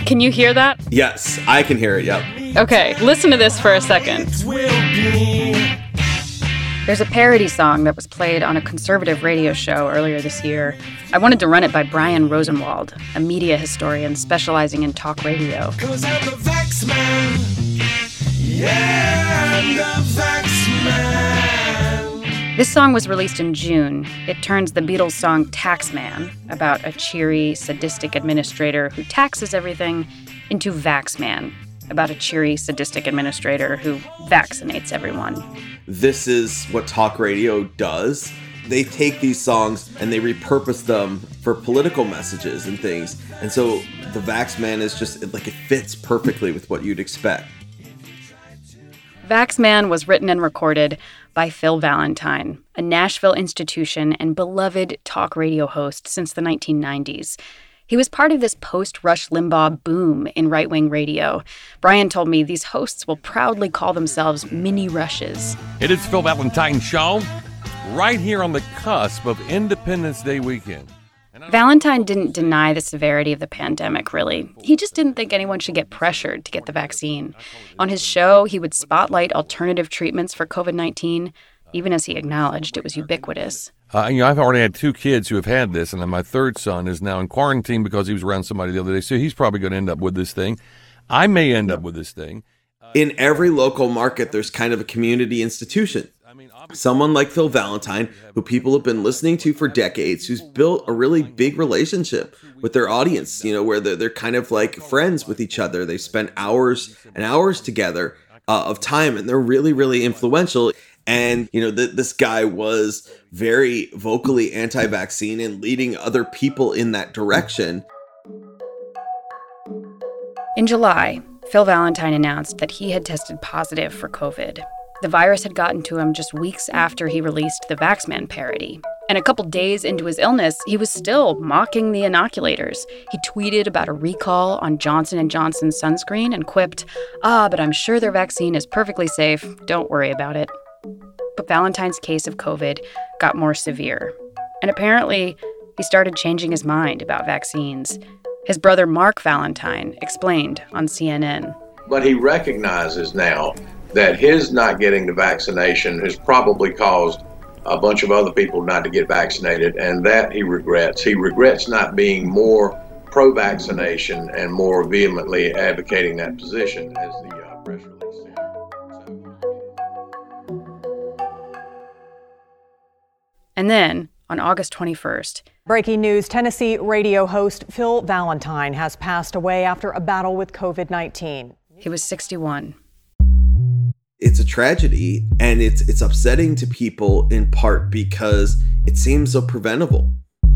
Can you hear that? Yes, I can hear it, yep. Okay, listen to this for a second. There's a parody song that was played on a conservative radio show earlier this year. I wanted to run it by Brian Rosenwald, a media historian specializing in talk radio. 'Cause I'm the Vax Man. Yeah, I'm the Vax Man. This song was released in June. It turns the Beatles song Taxman, about a cheery, sadistic administrator who taxes everything, into Vaxman, about a cheery, sadistic administrator who vaccinates everyone. This is what talk radio does. They take these songs and they repurpose them for political messages and things. And so the Vaxman is just, like, it fits perfectly with what you'd expect. Vaxman was written and recorded by Phil Valentine, a Nashville institution and beloved talk radio host since the 1990s. He was part of this post-Rush Limbaugh boom in right-wing radio. Brian told me these hosts will proudly call themselves mini Rushes. It is Phil Valentine's show, right here on the cusp of Independence Day weekend. Valentine didn't deny the severity of the pandemic, really. He just didn't think anyone should get pressured to get the vaccine. On his show, he would spotlight alternative treatments for COVID-19, even as he acknowledged it was ubiquitous. I've already had 2 kids who have had this, and then my third son is now in quarantine because he was around somebody the other day, so he's probably going to end up with this thing. I may end up with this thing. In every local market, there's kind of a community institution. Someone like Phil Valentine, who people have been listening to for decades, who's built a really big relationship with their audience, where they're kind of like friends with each other. They spend hours and hours together of time, and they're really, really influential. And, this guy was very vocally anti-vaccine and leading other people in that direction. In July, Phil Valentine announced that he had tested positive for COVID. The virus had gotten to him just weeks after he released the Vaxman parody. And a couple days into his illness, he was still mocking the inoculators. He tweeted about a recall on Johnson & Johnson's sunscreen and quipped, but I'm sure their vaccine is perfectly safe. Don't worry about it. But Valentine's case of COVID got more severe. And apparently, he started changing his mind about vaccines. His brother Mark Valentine explained on CNN. But he recognizes now that his not getting the vaccination has probably caused a bunch of other people not to get vaccinated, and that he regrets. He regrets not being more pro-vaccination and more vehemently advocating that position, as the press release said. And then, on August 21st, breaking news, Tennessee radio host Phil Valentine has passed away after a battle with COVID-19. He was 61. It's a tragedy, and it's upsetting to people in part because it seems so preventable.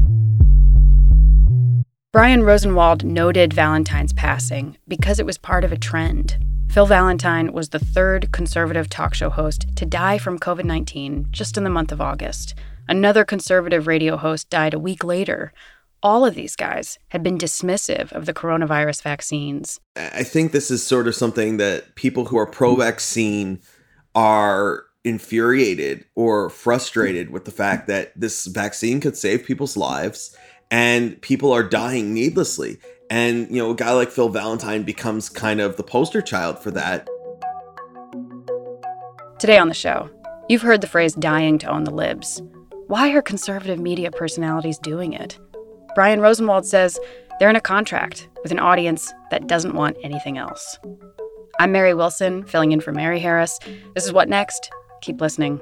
Brian Rosenwald noted Valentine's passing because it was part of a trend. Phil Valentine was the third conservative talk show host to die from COVID-19 just in the month of August. Another conservative radio host died a week later. All of these guys had been dismissive of the coronavirus vaccines. I think this is sort of something that people who are pro-vaccine are infuriated or frustrated with the fact that this vaccine could save people's lives and people are dying needlessly. And, a guy like Phil Valentine becomes kind of the poster child for that. Today on the show, you've heard the phrase dying to own the libs. Why are conservative media personalities doing it? Brian Rosenwald says they're in a contract with an audience that doesn't want anything else. I'm Mary Wilson, filling in for Mary Harris. This is What Next? Keep listening.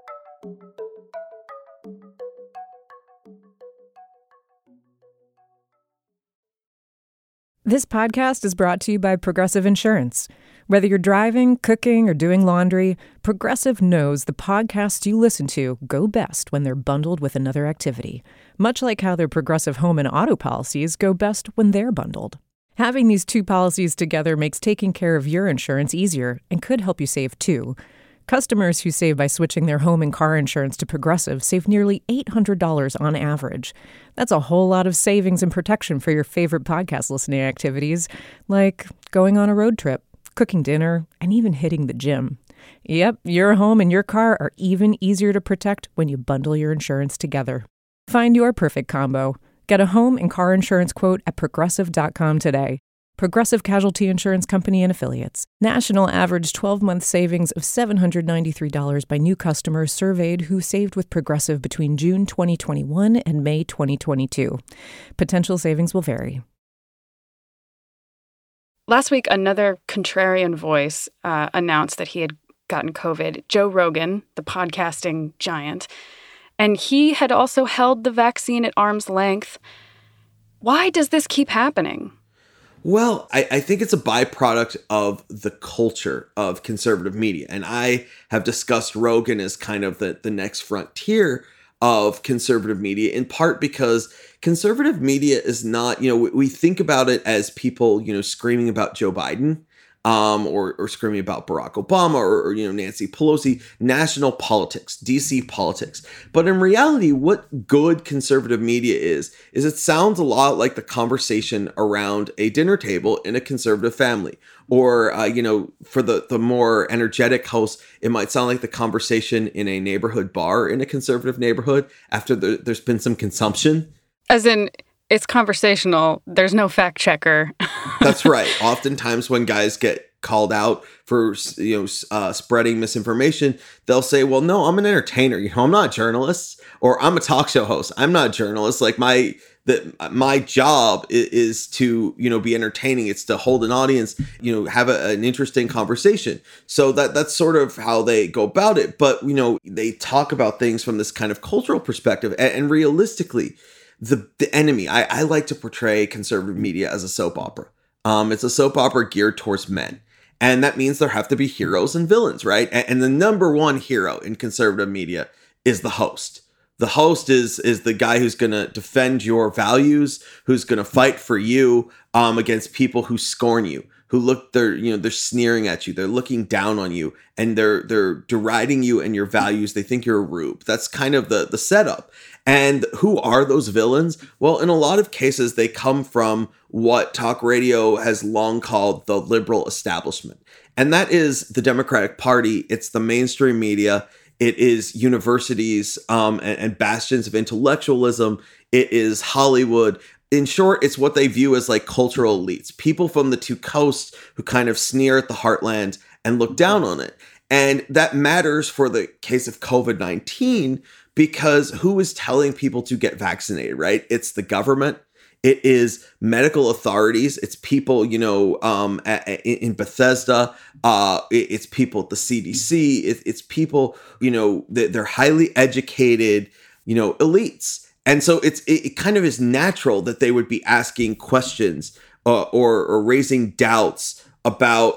This podcast is brought to you by Progressive Insurance. Whether you're driving, cooking, or doing laundry, Progressive knows the podcasts you listen to go best when they're bundled with another activity, much like how their Progressive home and auto policies go best when they're bundled. Having these 2 policies together makes taking care of your insurance easier and could help you save too. Customers who save by switching their home and car insurance to Progressive save nearly $800 on average. That's a whole lot of savings and protection for your favorite podcast listening activities, like going on a road trip, cooking dinner, and even hitting the gym. Yep, your home and your car are even easier to protect when you bundle your insurance together. Find your perfect combo. Get a home and car insurance quote at Progressive.com today. Progressive Casualty Insurance Company and Affiliates. National average 12-month savings of $793 by new customers surveyed who saved with Progressive between June 2021 and May 2022. Potential savings will vary. Last week, another contrarian voice announced that he had gotten COVID, Joe Rogan, the podcasting giant. And he had also held the vaccine at arm's length. Why does this keep happening? Well, I think it's a byproduct of the culture of conservative media. And I have discussed Rogan as kind of the next frontier of conservative media, in part because conservative media is not, we think about it as people, screaming about Joe Biden, or screaming about Barack Obama or Nancy Pelosi, national politics, DC politics. But in reality, what good conservative media is it sounds a lot like the conversation around a dinner table in a conservative family. Or, for the more energetic hosts, it might sound like the conversation in a neighborhood bar in a conservative neighborhood after there's been some consumption. As in, it's conversational. There's no fact checker. That's right. Oftentimes when guys get called out for, spreading misinformation, they'll say, well, no, I'm an entertainer. I'm not a journalist, or I'm a talk show host. I'm not a journalist. Like my job is to, be entertaining. It's to hold an audience, have an interesting conversation. So that's sort of how they go about it. But, they talk about things from this kind of cultural perspective, and realistically, the enemy, I like to portray conservative media as a soap opera. It's a soap opera geared towards men. And that means there have to be heroes and villains, right? And the number one hero in conservative media is the host. The host is the guy who's going to defend your values, who's going to fight for you against people who scorn you, who they're sneering at you, they're looking down on you, and they're deriding you and your values. They think you're a rube. That's kind of the setup. And who are those villains? Well, in a lot of cases, they come from what talk radio has long called the liberal establishment. And that is the Democratic Party. It's the mainstream media. It is universities and bastions of intellectualism. It is Hollywood. In short, it's what they view as like cultural elites, people from the two coasts who kind of sneer at the heartland and look down on it. And that matters for the case of COVID-19 because who is telling people to get vaccinated, right? It's the government. It is medical authorities. It's people, in Bethesda. It's people at the CDC. It's people, they're highly educated, elites. And so it kind of is natural that they would be asking questions or raising doubts about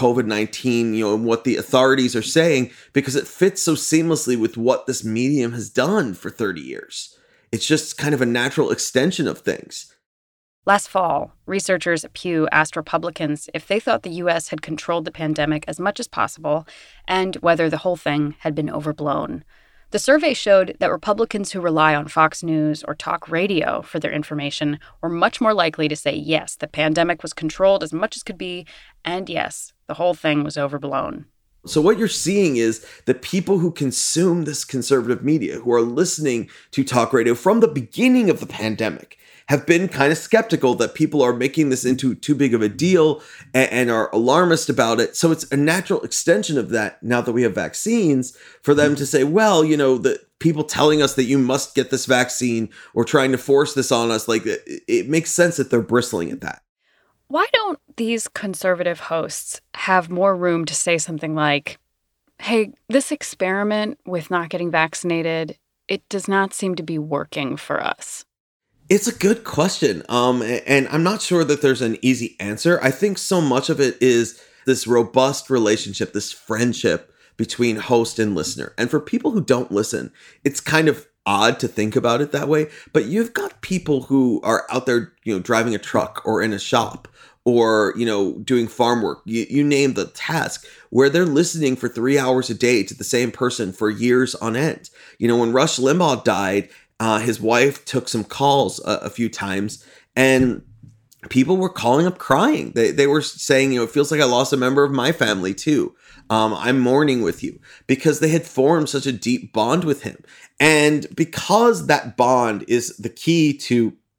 COVID-19, and what the authorities are saying, because it fits so seamlessly with what this medium has done for 30 years. It's just kind of a natural extension of things. Last fall, researchers at Pew asked Republicans if they thought the U.S. had controlled the pandemic as much as possible and whether the whole thing had been overblown. The survey showed that Republicans who rely on Fox News or talk radio for their information were much more likely to say yes, the pandemic was controlled as much as could be, and yes, the whole thing was overblown. So what you're seeing is the people who consume this conservative media, who are listening to talk radio from the beginning of the pandemic, have been kind of skeptical that people are making this into too big of a deal and are alarmist about it. So it's a natural extension of that now that we have vaccines for them to say, well, the people telling us that you must get this vaccine or trying to force this on us, like it makes sense that they're bristling at that. Why don't these conservative hosts have more room to say something like, hey, this experiment with not getting vaccinated, it does not seem to be working for us? It's a good question. And I'm not sure that there's an easy answer. I think so much of it is this robust relationship, this friendship between host and listener. And for people who don't listen, it's kind of odd to think about it that way. But you've got people who are out there, driving a truck or in a shop or, doing farm work. You name the task where they're listening for 3 hours a day to the same person for years on end. When Rush Limbaugh died, his wife took some calls a few times, and people were calling up crying. They were saying, it feels like I lost a member of my family too. I'm mourning with you, because they had formed such a deep bond with him. And because that bond is the key to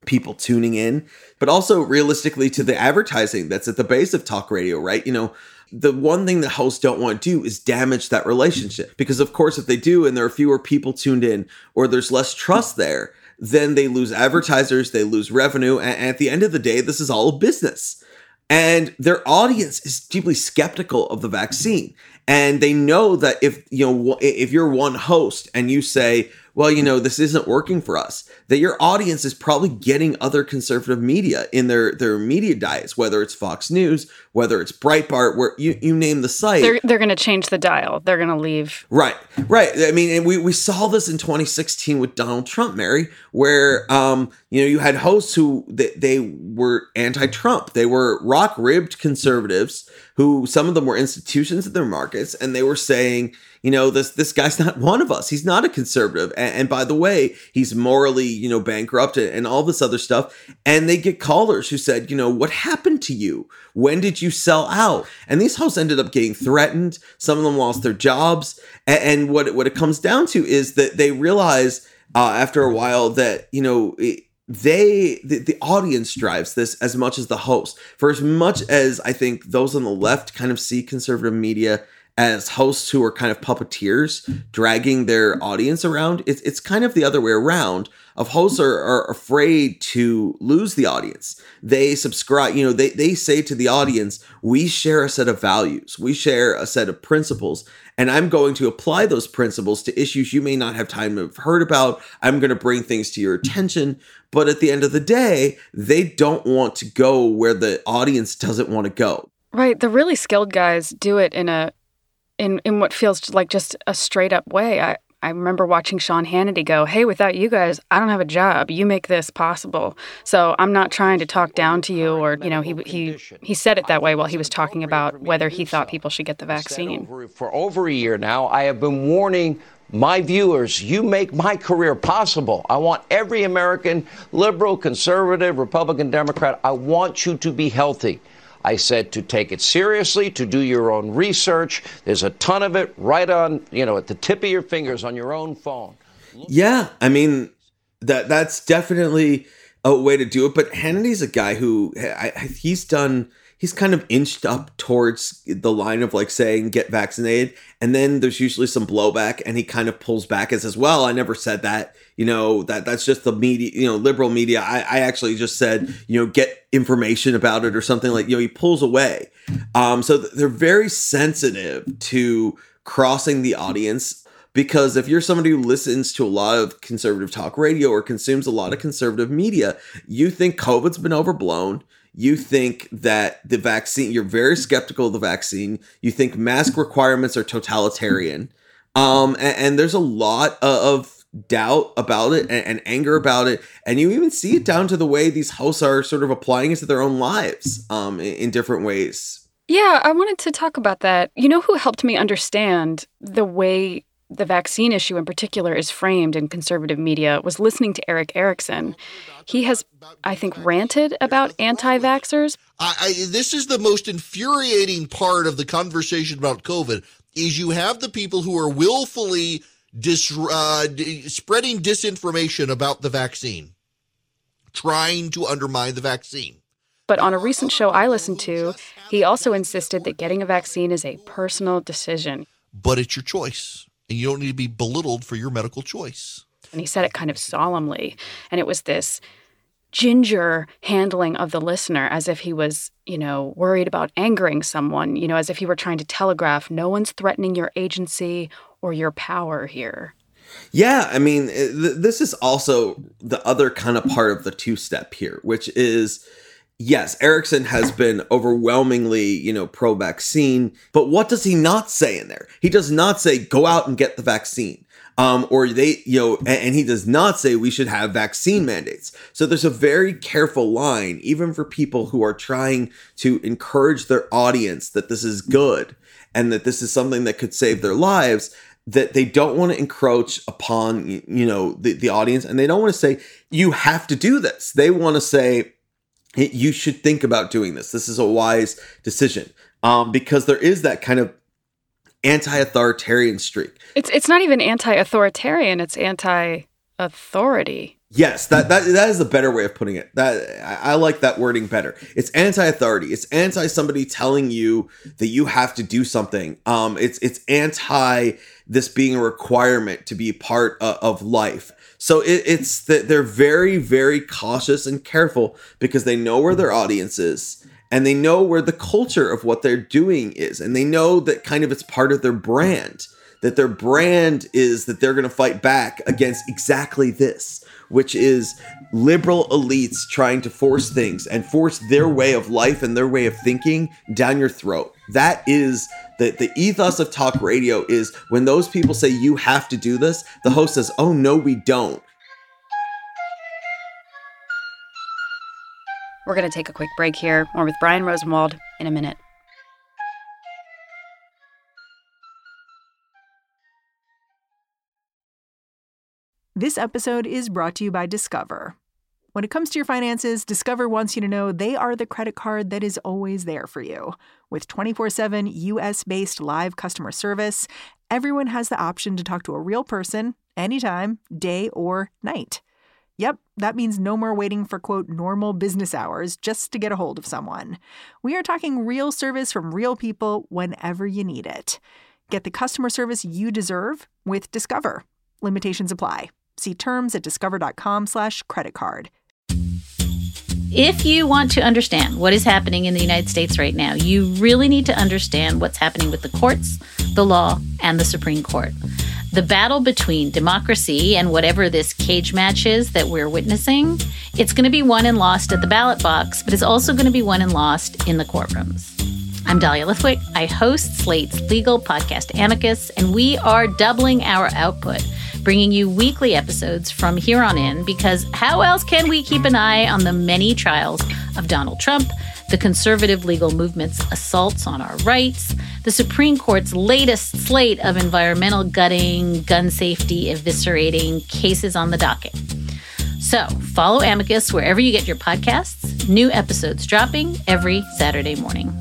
people tuning in, but also realistically to the advertising that's at the base of talk radio, right? The one thing that hosts don't want to do is damage that relationship, because of course, if they do and there are fewer people tuned in or there's less trust there, then they lose advertisers, they lose revenue. And at the end of the day, this is all a business. And their audience is deeply skeptical of the vaccine. And they know that if you're one host and you say, well, this isn't working for us, that your audience is probably getting other conservative media in their media diets, whether it's Fox News, whether it's Breitbart, where you name the site. They're going to change the dial. They're going to leave. Right. I mean, and we saw this in 2016 with Donald Trump, Mary, where, you had hosts who they were anti-Trump. They were rock-ribbed conservatives who some of them were institutions in their markets, and they were saying, this guy's not one of us. He's not a conservative. And by the way, he's morally, bankrupt and all this other stuff. And they get callers who said, what happened to you? When did you sell out? And these hosts ended up getting threatened. Some of them lost their jobs. And what it comes down to is that they realize after a while that, the audience drives this as much as the host. For as much as I think those on the left kind of see conservative media as hosts who are kind of puppeteers dragging their audience around, it's kind of the other way around. Of hosts are afraid to lose the audience. They subscribe, they say to the audience, we share a set of values, we share a set of principles, and I'm going to apply those principles to issues you may not have time to have heard about. I'm going to bring things to your attention. But at the end of the day, they don't want to go where the audience doesn't want to go. Right. The really skilled guys do it in what feels like just a straight up way. I remember watching Sean Hannity go, hey, without you guys, I don't have a job. You make this possible. So I'm not trying to talk down to you, or, he said it that way while he was talking about whether he thought people should get the vaccine. For over a year now, I have been warning my viewers, you make my career possible. I want every American, liberal, conservative, Republican, Democrat, I want you to be healthy. I said to take it seriously, to do your own research. There's a ton of it right on, at the tip of your fingers on your own phone. Yeah, I mean, that's definitely a way to do it. But Hannity's a guy who he's kind of inched up towards the line of like saying get vaccinated, and then there's usually some blowback and he kind of pulls back and says, well, I never said that, that's just the media, liberal media. I actually just said, get information about it or something, like, he pulls away. So they're very sensitive to crossing the audience, because if you're somebody who listens to a lot of conservative talk radio or consumes a lot of conservative media, you think COVID's been overblown. You think that the vaccine, you're very skeptical of the vaccine. You think mask requirements are totalitarian. And there's a lot of doubt about it and anger about it. And you even see it down to the way these hosts are sort of applying it to their own lives in different ways. Yeah, I wanted to talk about that. Who helped me understand the way the vaccine issue in particular is framed in conservative media was listening to Eric Erickson. He has, I think, ranted about anti-vaxxers. This is the most infuriating part of the conversation about COVID, is you have the people who are willfully spreading disinformation about the vaccine, trying to undermine the vaccine. But on a recent show I listened to, he also insisted that getting a vaccine is a personal decision. But it's your choice, and you don't need to be belittled for your medical choice. And he said it kind of solemnly, and it was this ginger handling of the listener, as if he was, worried about angering someone, as if he were trying to telegraph, no one's threatening your agency or your power here. Yeah, I mean, this is also the other kind of part of the two-step here, which is, yes, Erickson has been overwhelmingly, pro-vaccine, but what does he not say in there? He does not say, go out and get the vaccine. Or they, and he does not say we should have vaccine mandates. So there's a very careful line, even for people who are trying to encourage their audience that this is good and that this is something that could save their lives, that they don't want to encroach upon, the audience. And they don't want to say, you have to do this. They want to say, you should think about doing this. This is a wise decision. Because there is that kind of anti-authoritarian streak. It's not even anti-authoritarian, it's anti-authority. Yes, that is a better way of putting it. That I like that wording better. It's anti-authority. It's anti somebody telling you that you have to do something. It's anti this being a requirement to be part of life. So it's that they're very, very cautious and careful because they know where their audience is and they know where the culture of what they're doing is, and they know that kind of it's part of their brand. That their brand is that they're going to fight back against exactly this, which is liberal elites trying to force things and force their way of life and their way of thinking down your throat. That is the ethos of talk radio, is when those people say you have to do this, the host says, oh, no, we don't. We're going to take a quick break here. More with Brian Rosenwald in a minute. This episode is brought to you by Discover. When it comes to your finances, Discover wants you to know they are the credit card that is always there for you. With 24/7 U.S.-based live customer service, everyone has the option to talk to a real person anytime, day or night. Yep, that means no more waiting for, quote, normal business hours just to get a hold of someone. We are talking real service from real people whenever you need it. Get the customer service you deserve with Discover. Limitations apply. See terms at discover.com/creditcard. If you want to understand what is happening in the United States right now, you really need to understand what's happening with the courts, the law, and the Supreme Court. The battle between democracy and whatever this cage match is that we're witnessing, it's going to be won and lost at the ballot box, but it's also going to be won and lost in the courtrooms. I'm Dahlia Lithwick. I host Slate's legal podcast Amicus, and we are doubling our output, bringing you weekly episodes from here on in, because how else can we keep an eye on the many trials of Donald Trump, the conservative legal movement's assaults on our rights, the Supreme Court's latest slate of environmental gutting, gun safety eviscerating cases on the docket. So follow Amicus wherever you get your podcasts. New episodes dropping every Saturday morning.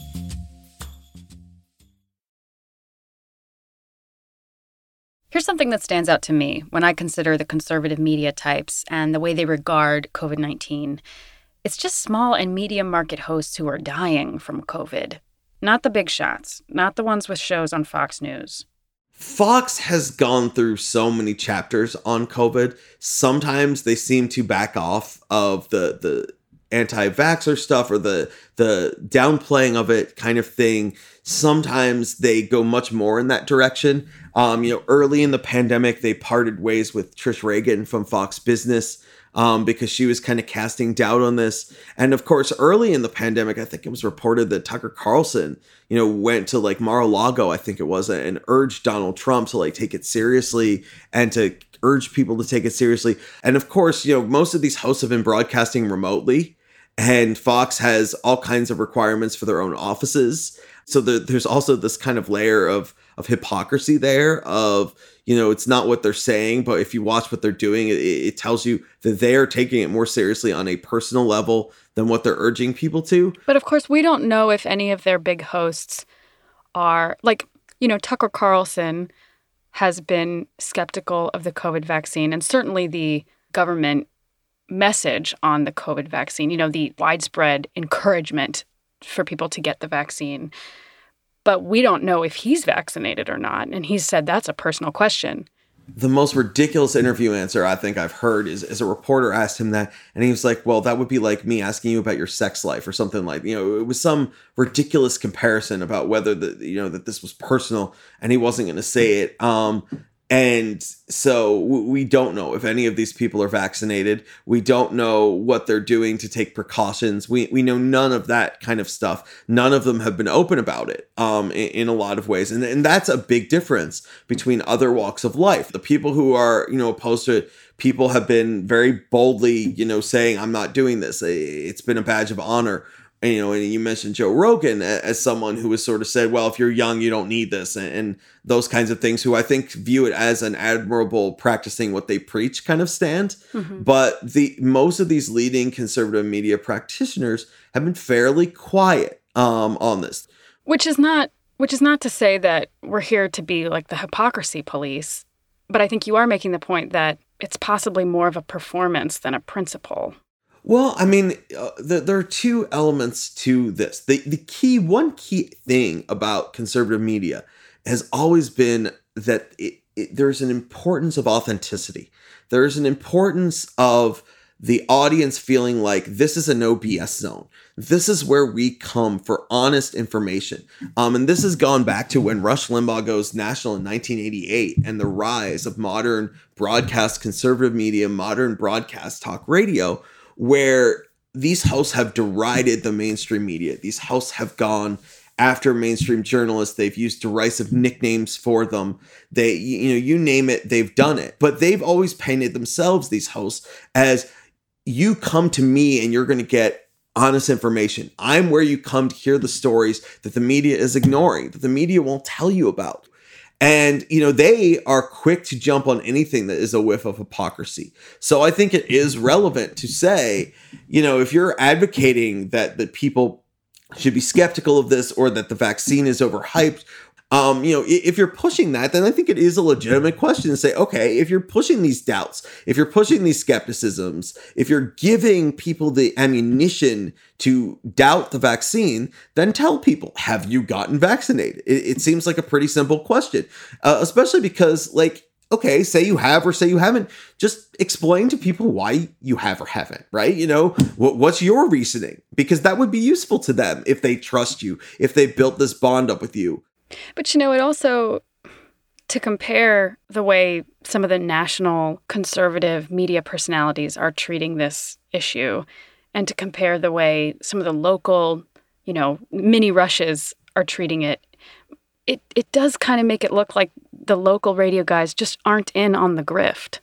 Here's something that stands out to me when I consider the conservative media types and the way they regard COVID-19. It's just small and medium market hosts who are dying from COVID. Not the big shots, not the ones with shows on Fox News. Fox has gone through so many chapters on COVID. Sometimes they seem to back off of the anti-vaxxer stuff or the downplaying of it kind of thing. Sometimes they go much more in that direction. Early in the pandemic, they parted ways with Trish Regan from Fox Business because she was kind of casting doubt on this. And of course, early in the pandemic, I think it was reported that Tucker Carlson, went to like Mar-a-Lago, I think it was, and urged Donald Trump to like take it seriously and to urge people to take it seriously. And of course, most of these hosts have been broadcasting remotely, and Fox has all kinds of requirements for their own offices. So there's also this kind of layer of hypocrisy there of, it's not what they're saying, but if you watch what they're doing, it tells you that they are taking it more seriously on a personal level than what they're urging people to. But of course, we don't know if any of their big hosts are Tucker Carlson has been skeptical of the COVID vaccine, and certainly the government message on the COVID vaccine, the widespread encouragement for people to get the vaccine. But we don't know if he's vaccinated or not. And he said that's a personal question. The most ridiculous interview answer I think I've heard is a reporter asked him that, and he was like, well, that would be like me asking you about your sex life or something like, it was some ridiculous comparison about whether that this was personal, and he wasn't going to say it. And so we don't know if any of these people are vaccinated. We don't know what they're doing to take precautions. We know none of that kind of stuff. None of them have been open about it in a lot of ways. And that's a big difference between other walks of life. The people who are, opposed to it, people have been very boldly, saying, I'm not doing this. It's been a badge of honor. And you mentioned Joe Rogan as someone who has sort of said, well, if you're young, you don't need this, and those kinds of things, who I think view it as an admirable practicing what they preach kind of stand. Mm-hmm. But most of these leading conservative media practitioners have been fairly quiet on this. Which is not to say that we're here to be like the hypocrisy police. But I think you are making the point that it's possibly more of a performance than a principle. Well, I mean, there are two elements to this. One key thing about conservative media has always been that there's an importance of authenticity. There's an importance of the audience feeling like this is a no BS zone. This is where we come for honest information. And this has gone back to when Rush Limbaugh goes national in 1988 and the rise of modern broadcast conservative media, modern broadcast talk radio, where these hosts have derided the mainstream media. These hosts have gone after mainstream journalists. They've used derisive nicknames for them. They, you name it, they've done it. But they've always painted themselves, these hosts, as you come to me and you're going to get honest information. I'm where you come to hear the stories that the media is ignoring, that the media won't tell you about. And, they are quick to jump on anything that is a whiff of hypocrisy. So I think it is relevant to say, if you're advocating that people should be skeptical of this or that the vaccine is overhyped, if you're pushing that, then I think it is a legitimate question to say, okay, if you're pushing these doubts, if you're pushing these skepticisms, if you're giving people the ammunition to doubt the vaccine, then tell people, have you gotten vaccinated? It seems like a pretty simple question, especially because, okay, say you have or say you haven't, just explain to people why you have or haven't, right? What's your reasoning? Because that would be useful to them if they trust you, if they built this bond up with you. But, it also, to compare the way some of the national conservative media personalities are treating this issue and to compare the way some of the local, mini Rushes are treating it, it does kind of make it look like the local radio guys just aren't in on the grift.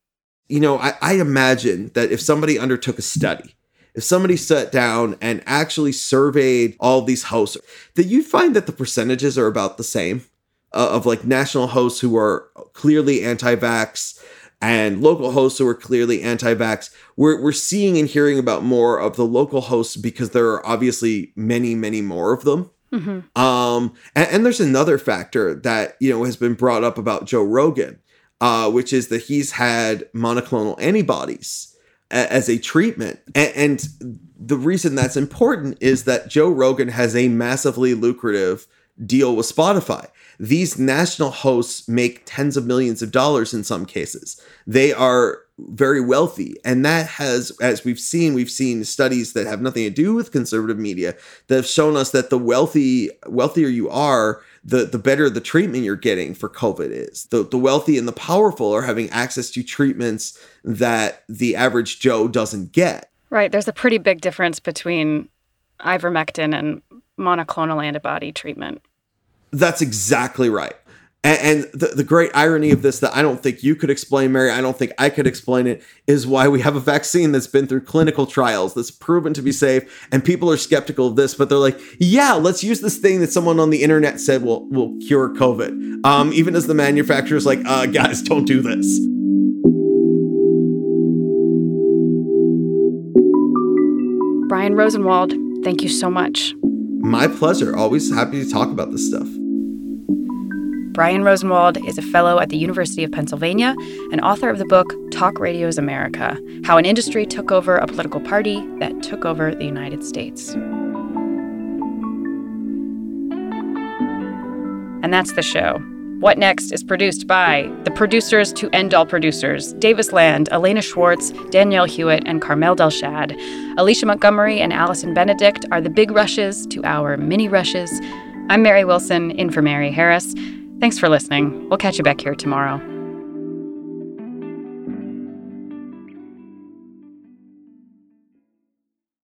I imagine that if somebody undertook a study, if somebody sat down and actually surveyed all these hosts, that you'd find that the percentages are about the same of national hosts who are clearly anti-vax and local hosts who are clearly anti-vax. We're seeing and hearing about more of the local hosts because there are obviously many, many more of them. Mm-hmm. And there's another factor that, has been brought up about Joe Rogan, which is that he's had monoclonal antibodies as a treatment. And the reason that's important is that Joe Rogan has a massively lucrative deal with Spotify. These national hosts make tens of millions of dollars in some cases. They are very wealthy. And that has, as we've seen studies that have nothing to do with conservative media that have shown us that the wealthier you are, the better the treatment you're getting for COVID is. The wealthy and the powerful are having access to treatments that the average Joe doesn't get. Right. There's a pretty big difference between ivermectin and monoclonal antibody treatment. That's exactly right. And the great irony of this that I don't think you could explain, Mary, I don't think I could explain it, is why we have a vaccine that's been through clinical trials, that's proven to be safe, and people are skeptical of this, but they're like, yeah, let's use this thing that someone on the internet said will cure COVID. Even as the manufacturer's like, guys, don't do this. Brian Rosenwald, thank you so much. My pleasure. Always happy to talk about this stuff. Brian Rosenwald is a fellow at the University of Pennsylvania and author of the book Talk Radio's America: How an Industry Took Over a Political Party That Took Over the United States. And that's the show. What Next is produced by the producers to End All Producers, Davis Land, Elena Schwartz, Danielle Hewitt, and Carmel Delshad. Alicia Montgomery and Allison Benedict are the big rushes to our mini rushes. I'm Mary Wilson, in for Mary Harris. Thanks for listening. We'll catch you back here tomorrow.